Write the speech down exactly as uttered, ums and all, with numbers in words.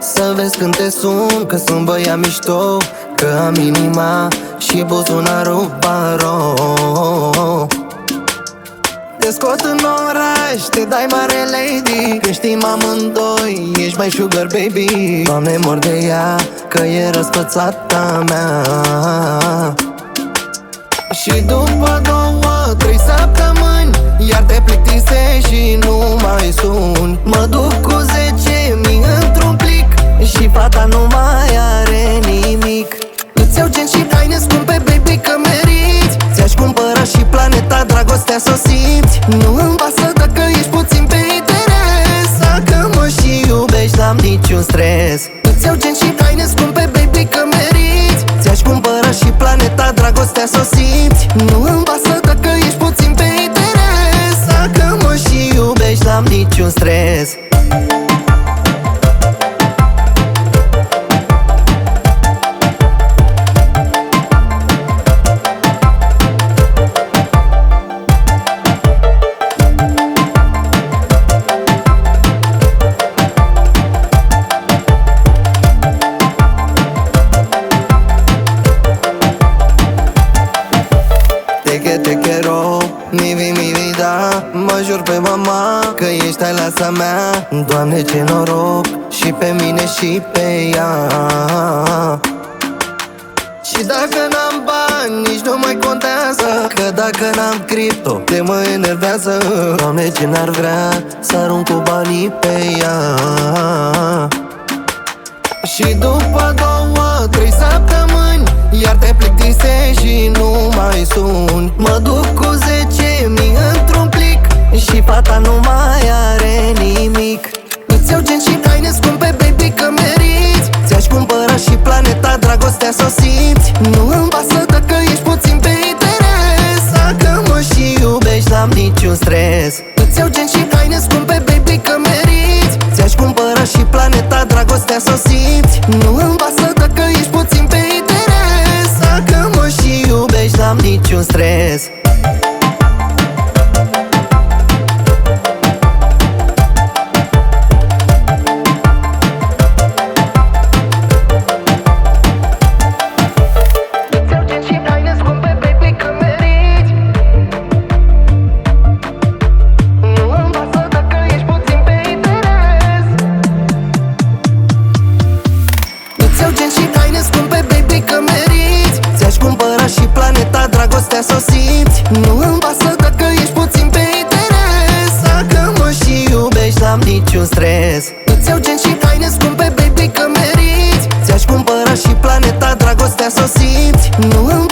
Să vezi când te sun, că sunt băiat mișto, că am inima și buzunarul baro. Te scot în oraș, te dai mare lady, când știm amândoi, ești mai sugar baby. Doamne, mor de ea, că e răspățata mea. Și după două, trei săptămâni, iar te plictisești și nu mai suni. Mă duc cu zece mii într-un plic și fata nu mai are nimic. Îți iau gen și haine scumpe, baby, că meriți. Ți-aș cumpăra și planeta, dragostea s-o simți. Nu îmi pasă dacă ești puțin pe interes, dacă mă și iubești, n-am niciun stres. Îți iau gen și haine scumpe, baby, că meriți. Ți-aș cumpăra și planeta, dragostea s-o simți. Nu îmi pasă dacă ești puțin pe interes, dacă mă și iubești, n-am niciun stres. Te quiero, mi vi, mi vida. Mă jur pe mama că ești aleasa mea. Doamne, ce noroc, și pe mine și pe ea. Și dacă n-am bani, nici nu mai contează, că dacă n-am cripto, te mă enervează. Doamne, ce n-ar vrea să arunc cu banii pe ea. Și după două, trei săptămâni, iar te plictisești și nu mai suni. Mă duc cu zece mii într-un plic și fata nu mai are nimic. Îți iau gen și haine scumpe, baby, că meriți. Ți-aș cumpăra și planeta, dragostea s-o simți. Nu îmi pasă dacă ești puțin pe interes, dacă mă și iubești, n-am niciun stres. Îți iau gen și haine scumpe, baby, că meriți. Ți-aș cumpăra și planeta, dragostea s-o simți. Nu îmi pasă dacă ești puțin pe interes, dacă mă și iubești, n-am niciun stres. Și planeta, dragostea s-o simți. Nu îmi pasă dacă ești puțin pe interes, dacă mă și iubești, n-am niciun stres. Îți iau gen și haine scumpe, baby, că meriți. Ți-aș cumpăra și planeta, dragostea s-o simți. Nu îmi